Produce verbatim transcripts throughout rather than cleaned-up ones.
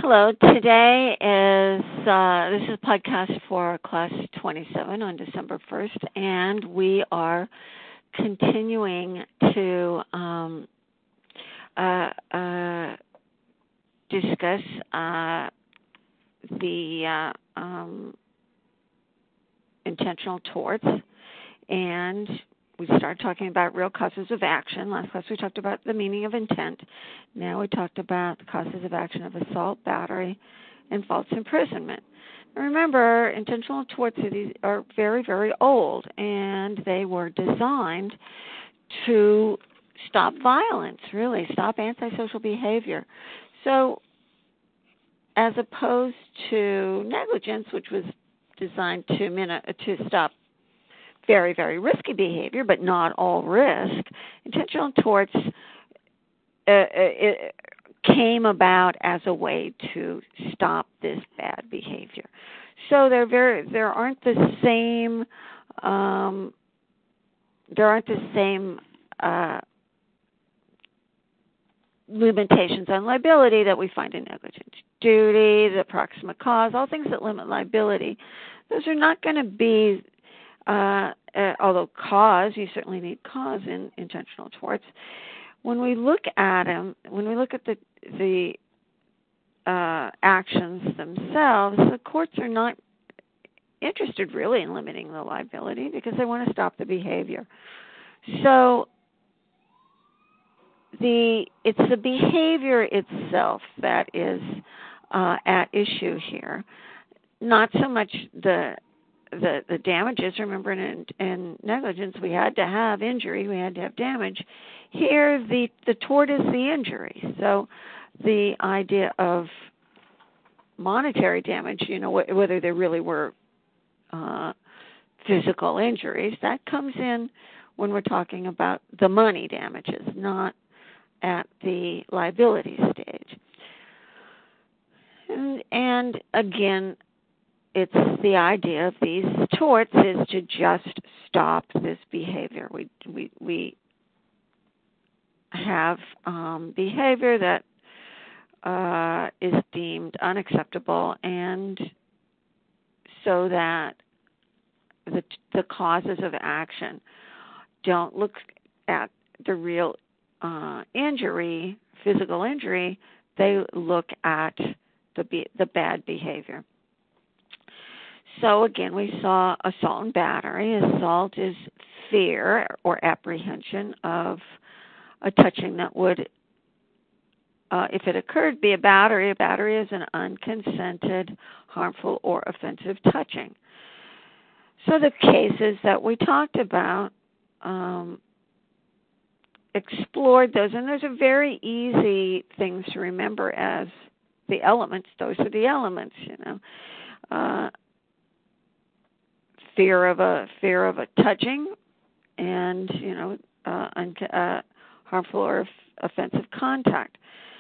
Hello. Today is uh, this is a podcast for class twenty-seven on December first, and we are continuing to um, uh, uh, discuss uh, the uh, um, intentional torts, and we started talking about real causes of action. Last class we talked about the meaning of intent. Now we talked about the causes of action of assault, battery, and false imprisonment. Now remember, intentional torts are very, very old, and they were designed to stop violence, really, stop antisocial behavior. So as opposed to negligence, which was designed to, to stop very, very risky behavior, but not all risk, intentional torts uh, it came about as a way to stop this bad behavior. So there very there aren't the same um, there aren't the same uh, limitations on liability that we find in negligent duty, the proximate cause, all things that limit liability. Those are not going to be Uh, uh, although cause, you certainly need cause in intentional torts. When we look at them, when we look at the the uh, actions themselves, the courts are not interested really in limiting the liability because they want to stop the behavior. So the it's the behavior itself that is uh, at issue here, not so much the The, the damages. Remember, in, in negligence, we had to have injury, we had to have damage. Here, the, the tort is the injury. So the idea of monetary damage, you know, wh- whether there really were uh, physical injuries, that comes in when we're talking about the money damages, not at the liability stage. And, and again, it's the idea of these torts is to just stop this behavior. We we we have um, behavior that uh, is deemed unacceptable, and so that the the causes of action don't look at the real uh, injury, physical injury. They look at the be- the bad behavior. So again, we saw assault and battery. Assault is fear or apprehension of a touching that would, uh, if it occurred, be a battery. A battery is an unconsented, harmful, or offensive touching. So the cases that we talked about um, explored those, and those are very easy things to remember as the elements. Those are the elements, you know. Uh, Fear of a fear of a touching, and you know, uh, un- uh, harmful or f- offensive contact.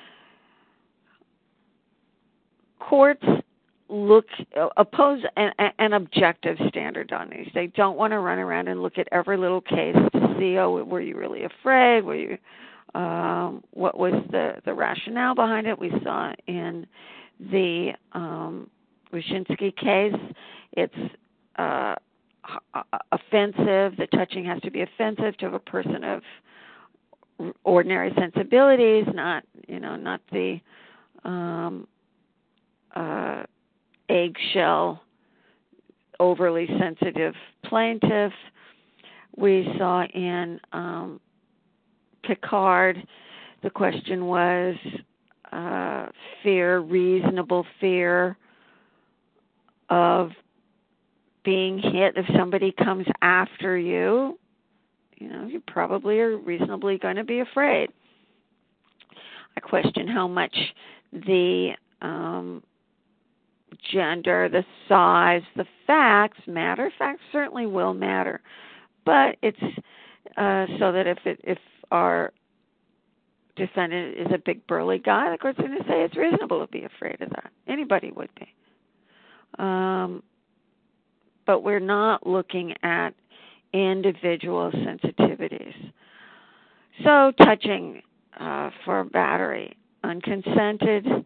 Courts look oppose an, an objective standard on these. They don't want to run around and look at every little case to see, oh, were you really afraid? Were you? Um, what was the the rationale behind it? We saw in the um, Wyszynski case, it's Uh, offensive. The touching has to be offensive to a person of ordinary sensibilities, not you know, not the um, uh, eggshell, overly sensitive plaintiff. We saw in um, Picard, the question was uh, fear, reasonable fear of being hit. If somebody comes after you, you know, you probably are reasonably going to be afraid. I question how much the um, gender, the size, the facts matter. Facts certainly will matter, but it's uh, so that if it, if our defendant is a big burly guy, the court's going to say it's reasonable to be afraid of that. Anybody would be. Um, but we're not looking at individual sensitivities. So touching uh, for battery, unconsented,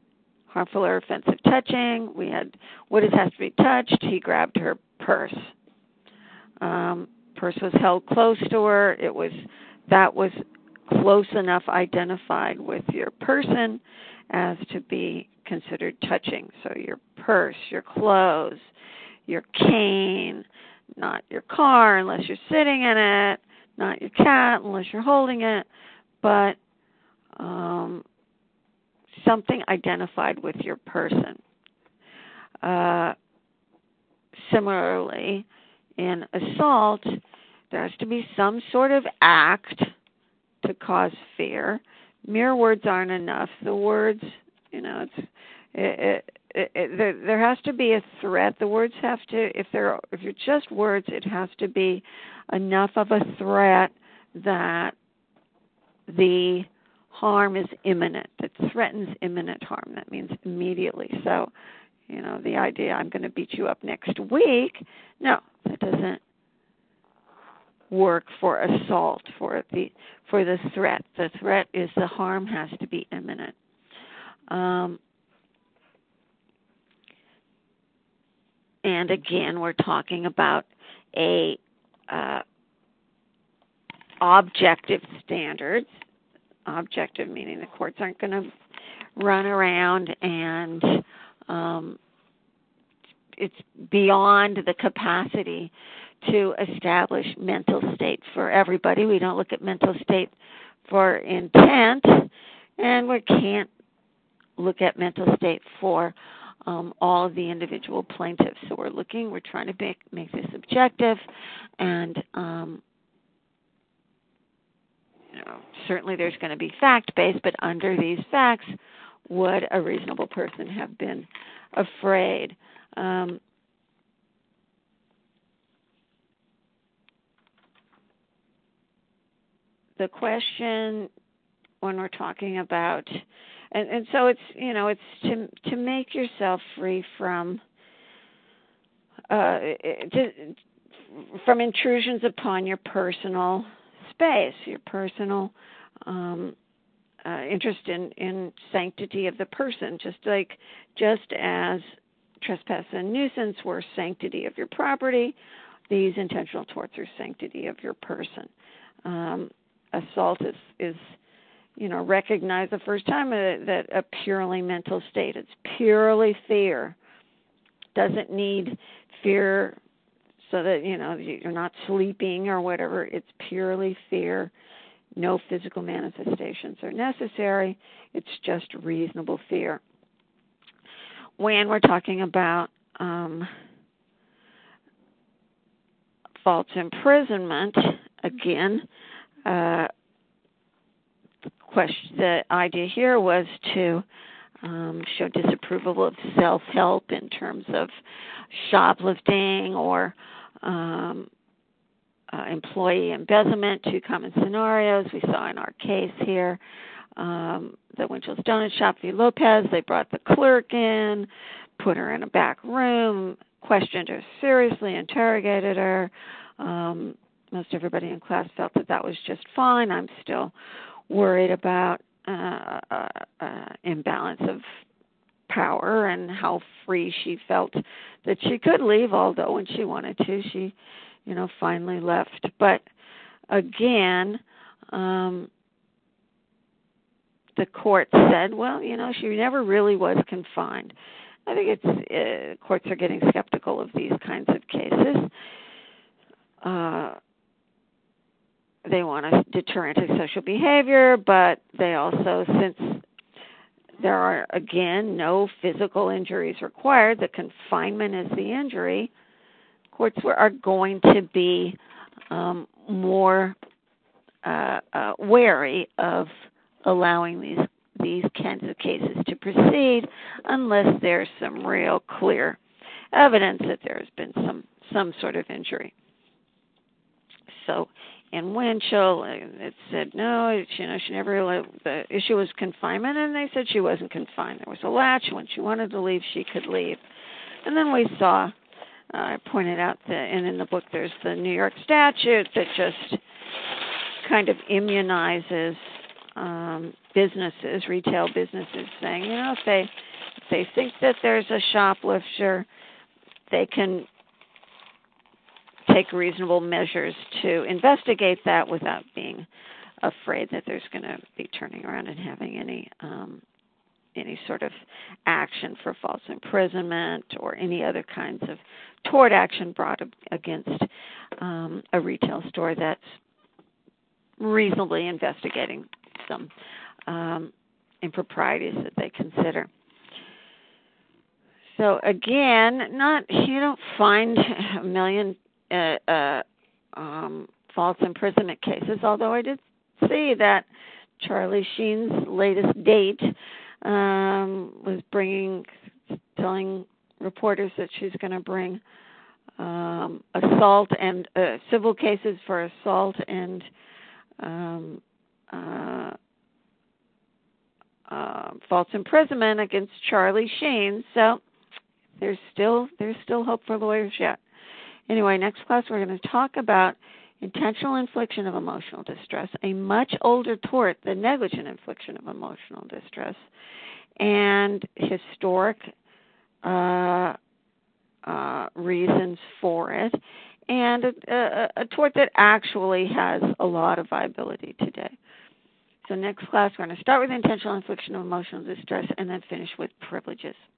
harmful or offensive touching. We had what is has to be touched. He grabbed her purse. Um, purse was held close to her. It was that was close enough identified with your person as to be considered touching. So your purse, your clothes, your cane, not your car unless you're sitting in it, not your cat unless you're holding it, but um, something identified with your person. Uh, similarly, in assault, there has to be some sort of act to cause fear. Mere words aren't enough. The words, you know, it's it, it, it, there, there has to be a threat. The words have to, if they're if you're just words, it has to be enough of a threat that the harm is imminent. That threatens imminent harm. That means immediately. So, you know, the idea I'm going to beat you up next week. No, that doesn't work for assault, for the for the threat. The threat is the harm has to be imminent. Um, and again, we're talking about a uh, objective standards. Objective meaning the courts aren't going to run around and um, it's beyond the capacity to establish mental state for everybody. We don't look at mental state for intent, and we can't look at mental state for um, all of the individual plaintiffs. So we're looking, we're trying to make, make this objective, and um, you know, certainly there's going to be fact-based, but under these facts, would a reasonable person have been afraid? Um, the question when we're talking about, and, and so it's, you know, it's to to make yourself free from uh, to, from intrusions upon your personal space, your personal um, uh, interest in, in sanctity of the person, just like, just as trespass and nuisance were sanctity of your property, these intentional torts are sanctity of your person. Um, assault is, is, you know, recognized the first time uh, that a purely mental state. It's purely fear. Doesn't need fear so that, you know, you're not sleeping or whatever. It's purely fear. No physical manifestations are necessary. It's just reasonable fear. When we're talking about um, false imprisonment, again, uh, the question, the idea here was to um, show disapproval of self-help in terms of shoplifting or um, uh, employee embezzlement, two common scenarios we saw in our case here. Um, the Winchell's Donut Shop v. Lopez, they brought the clerk in, put her in a back room, questioned her seriously, interrogated her. Um, most everybody in class felt that that was just fine. I'm still worried about uh, uh, uh, imbalance of power and how free she felt that she could leave, although when she wanted to, she, you know, finally left. But again, um, the court said, well, you know, she never really was confined. I think it's uh, courts are getting skeptical of these kinds of cases. Uh, they want to deter antisocial behavior, but they also, since there are, again, no physical injuries required, the confinement is the injury, courts are going to be um, more uh, uh, wary of allowing these these kinds of cases to proceed unless there's some real clear evidence that there's been some, some sort of injury. So in Winchell, it said no, you know, she never really, the issue was confinement, and they said she wasn't confined. There was a latch. When she wanted to leave, she could leave. And then we saw, uh, I pointed out, that, and in the book there's the New York statute that just kind of immunizes um, businesses, retail businesses, saying, you know, if they if they think that there's a shoplifter, they can take reasonable measures to investigate that without being afraid that there's going to be turning around and having any um, any sort of action for false imprisonment or any other kinds of tort action brought against um, a retail store that's reasonably investigating some um, improprieties that they consider. So again, not you don't find a million uh, uh, um, false imprisonment cases, although I did see that Charlie Sheen's latest date um, was bringing, telling reporters that she's going to bring um, assault and uh, civil cases for assault and um, uh, uh, false imprisonment against Charlie Sheen. So there's still there's still hope for lawyers yet. Anyway, next class we're going to talk about intentional infliction of emotional distress, a much older tort than negligent infliction of emotional distress, and historic uh, uh, reasons for it, and a, a, a tort that actually has a lot of viability today. So next class we're going to start with intentional infliction of emotional distress and then finish with privileges.